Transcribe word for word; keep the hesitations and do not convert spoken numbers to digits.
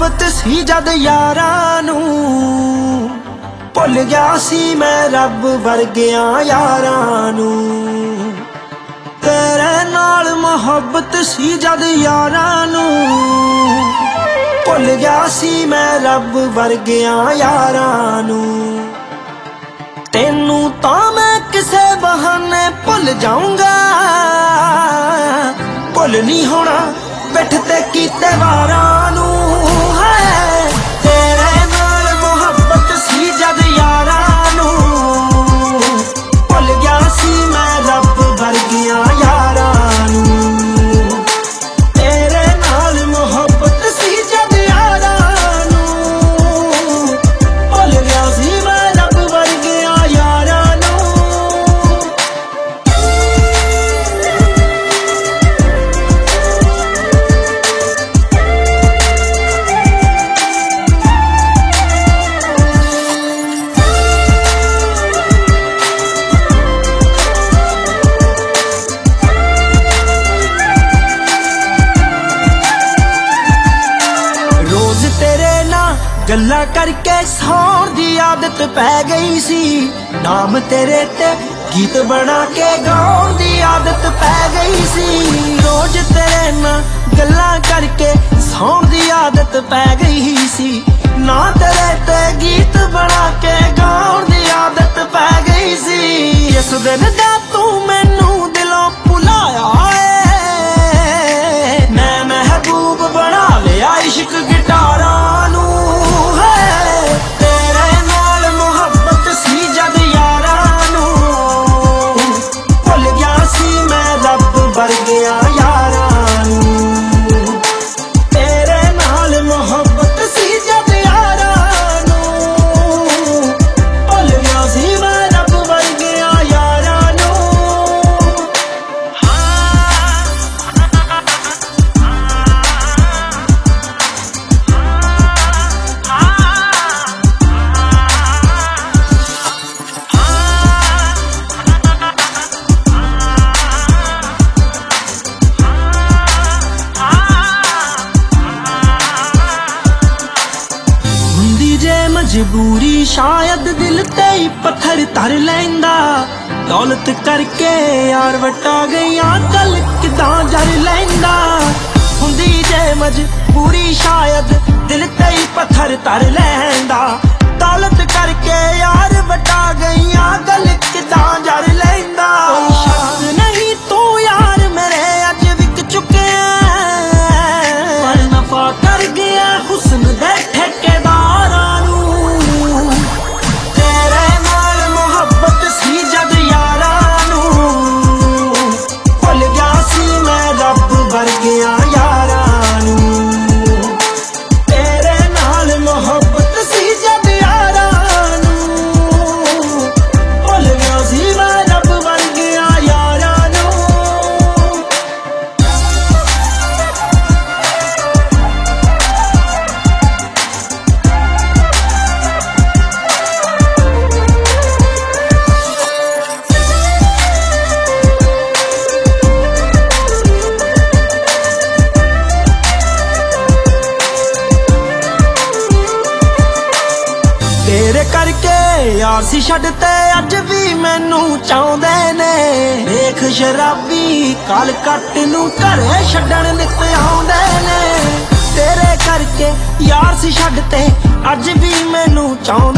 ਮੁਹੱਬਤ ਸੀ जद यारां नूं भुल गया सी मैं रब वर्गियां यारां नूं तेरे नाल मुहब्बत सी जद यारां नूं भुल गया सी मैं रब वर्गियां यारां नूं तेनू तां मैं किसे बहाने भुल जाऊंगा भुल नहीं होना पिठ ते कीते वारां नूं है तेरे नाल मुहब्बत सी जद यारां नूं भुल गया सी मैं रब वर्गियां यारां नूं तेरे नाल मुहब्बत सी जद यारां नूं भुल गया सी मैं रब वर्गियां यारां नूं गल्ला करके सौण दी आदत पै गई सी नाम तेरे ते गीत बना के गाउण दी आदत पै गई सी रोज तेरे ना गल्ला करके सौण दी आदत पै गई सी ना तेरे ते गीत बना के गाउण दी आदत पै गई सी इस दिन दा तू मैनू दिलों भुलाया है मैं महबूब बना लिया इश्क गिटारां नूं मजबूरी शायद दिल ते ही पत्थर तर लैंदा दौलत करके यार वटा गईया गल किदां जर लैंदा हुंदी जे मजबूरी शायद दिल ते ही पत्थर तर लैंदा दौलत करके यार वटा गईया गल किदां जर लैंदा कोई शक नहीं तू यार मेरे अज विक चुके पर नफा कर गया हुस्न दे ठेकेदारां वर्गियां यारां नूं तेरे नाल मुहब्बत सी जद यारां नूं भुल गया सी मैं रब वर्गियां यारां नूं करके यार सी छड्डते अज भी मैनू चाहुंदे ने देख शराबी काल कट नू घरे छड्डण नित आउंदे ने तेरे करके यार सी छड्डते अज भी मैनू चाहुंदे